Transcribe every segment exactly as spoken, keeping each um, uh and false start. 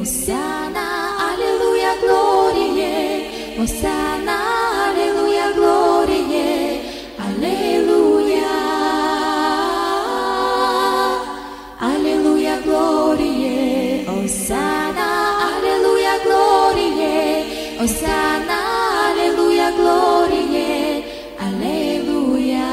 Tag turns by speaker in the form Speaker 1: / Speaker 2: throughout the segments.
Speaker 1: Osana, aleluia, glorie, Osana, aleluia, glorie, aleluia, aleluia, glorie, Osana, aleluia, glorie, Osana, aleluia, glorie, aleluia.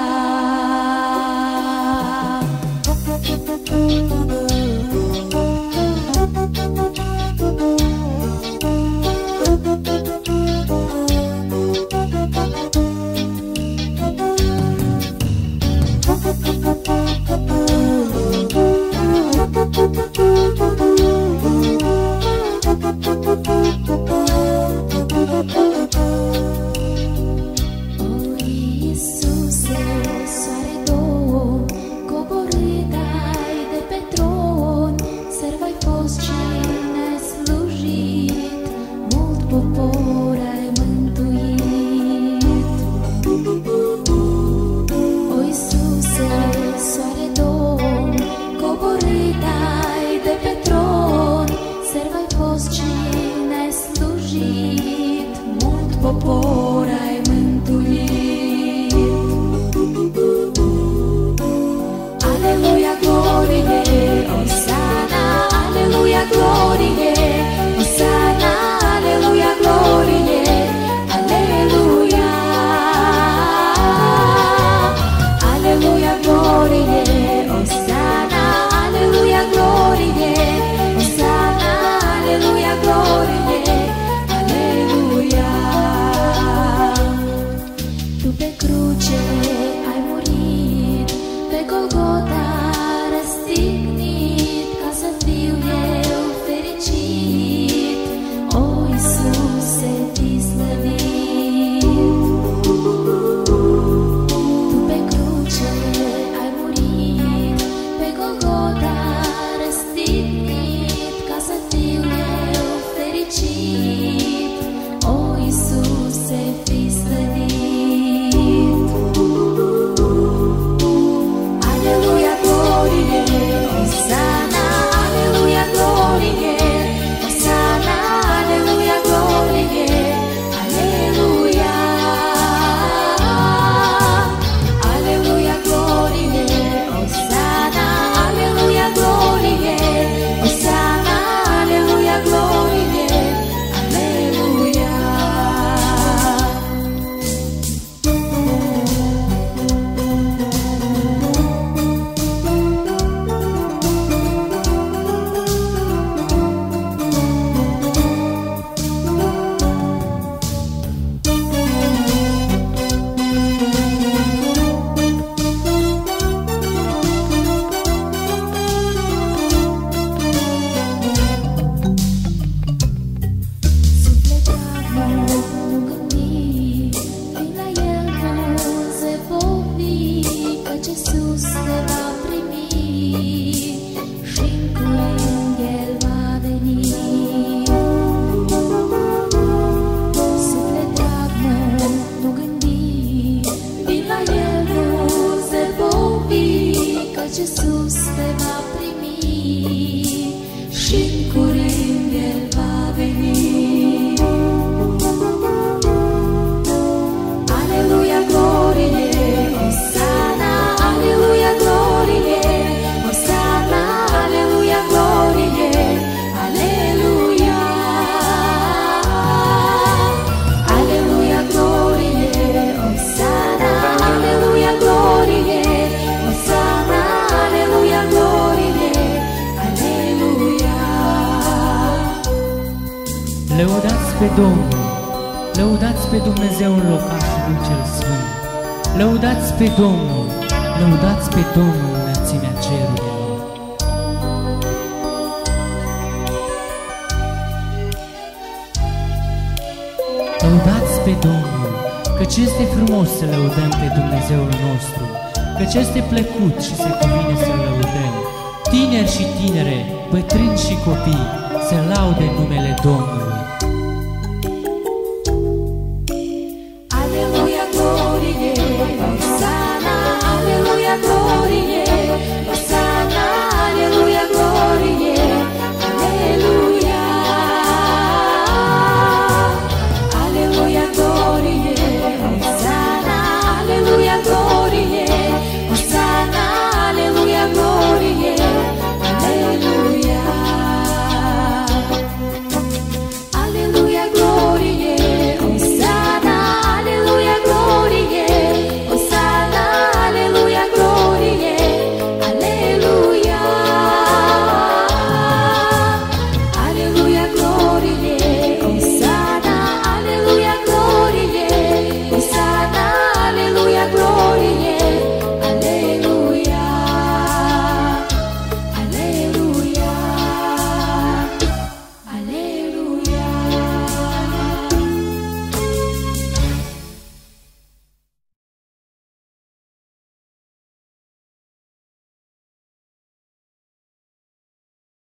Speaker 1: Popor ai mântuit. Aleluia, glorie, Osana, aleluia, glorie, Osana, aleluia, glorie, aleluia, aleluia, glorie, Osana, aleluia, glorie, Osana, aleluia, glorie, aleluia. Tu pe cruce ai murit, pe Golgota răstignit, ca să fiu eu fericit. O, Iisuse, fi slăvit. Tu pe cruce ai murit, pe Golgota răstignit, ca să fiu eu fericit. O, Iisuse, fi slăvit. Aleluia, glorie, Osana, aleluia, glorie, Osana, aleluia, glorie, aleluia, aleluia, glorie, Osana, aleluia, glorie, Osana, aleluia, glorie, aleluia. Iisus te va primi și-n curând El va veni. Aleluia, glorie, Osana, aleluia, glorie, Osana, aleluia, glorie, aleluia, aleluia, glorie, Osana, aleluia, glorie, Osana, aleluia, glorie, aleluia.
Speaker 2: Lăudați pe Domnul, lăudați pe Dumnezeu în locașul lui cel sfânt, lăudați pe Domnul, lăudați pe Domnul în înălțimea cerurilor. Lăudați pe Domnul, căci este frumos să lăudăm pe Dumnezeul nostru, căci este plăcut și se cuvine să lăudăm. Tineri și tinere, bătrâni și copii, să laude numele Domnului.